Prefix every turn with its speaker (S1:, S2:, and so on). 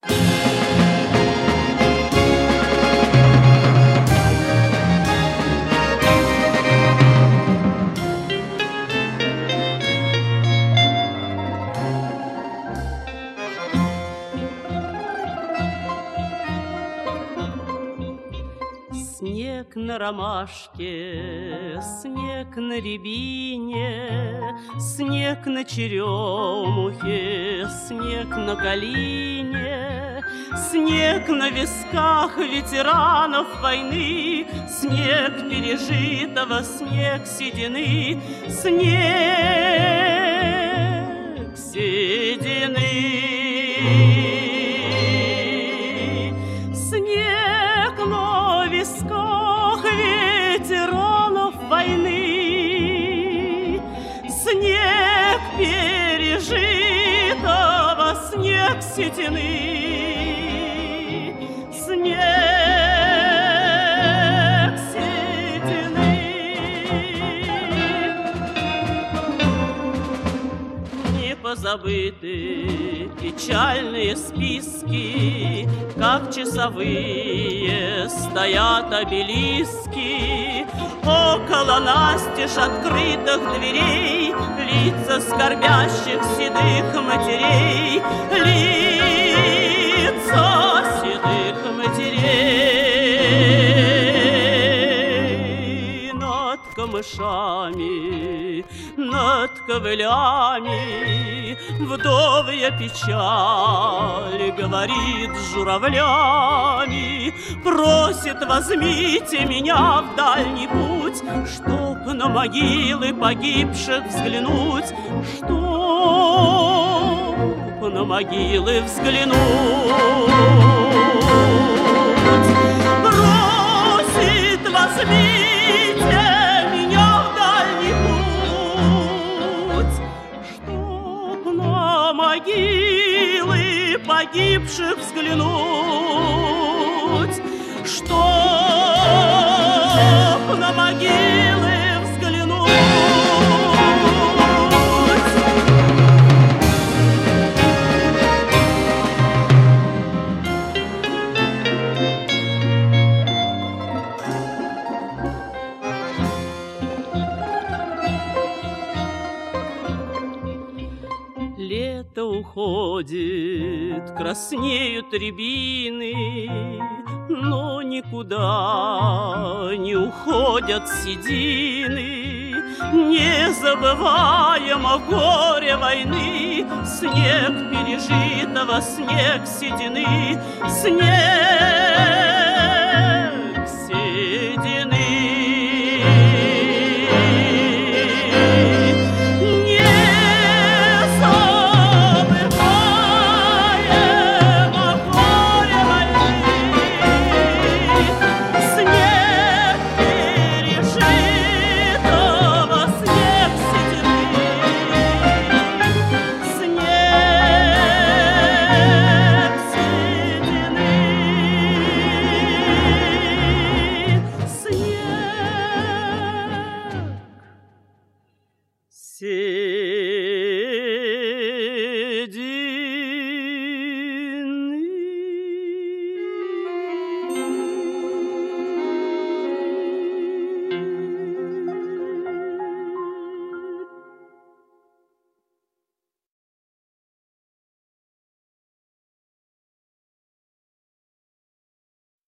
S1: Снег на ромашке, снег на рябине, снег на черемухе, снег на калине, снег на висках ветеранов войны, снег пережитого, снег седины, снег седины. Ветеранов войны, снег пережитого, снег седины, снег седины. Не позабыты печальные списки, как часовые стоят обелиски. Около настежь открытых дверей лица скорбящих седых матерей, лица седых матерей. Над камышами, над ковылями вдовья печаль говорит с журавлями, просит: возьмите меня в дальний путь, чтоб на могилы погибших взглянуть, чтоб на могилы взглянуть. Просит: возьмите меня в дальний путь, чтоб на могилы погибших взглянуть, чтоб на могилы взглянуть. Лето уходит, краснеют рябины, но никуда не уходят седины. Не забываем о горе войны, снег пережитого, снег седины, снег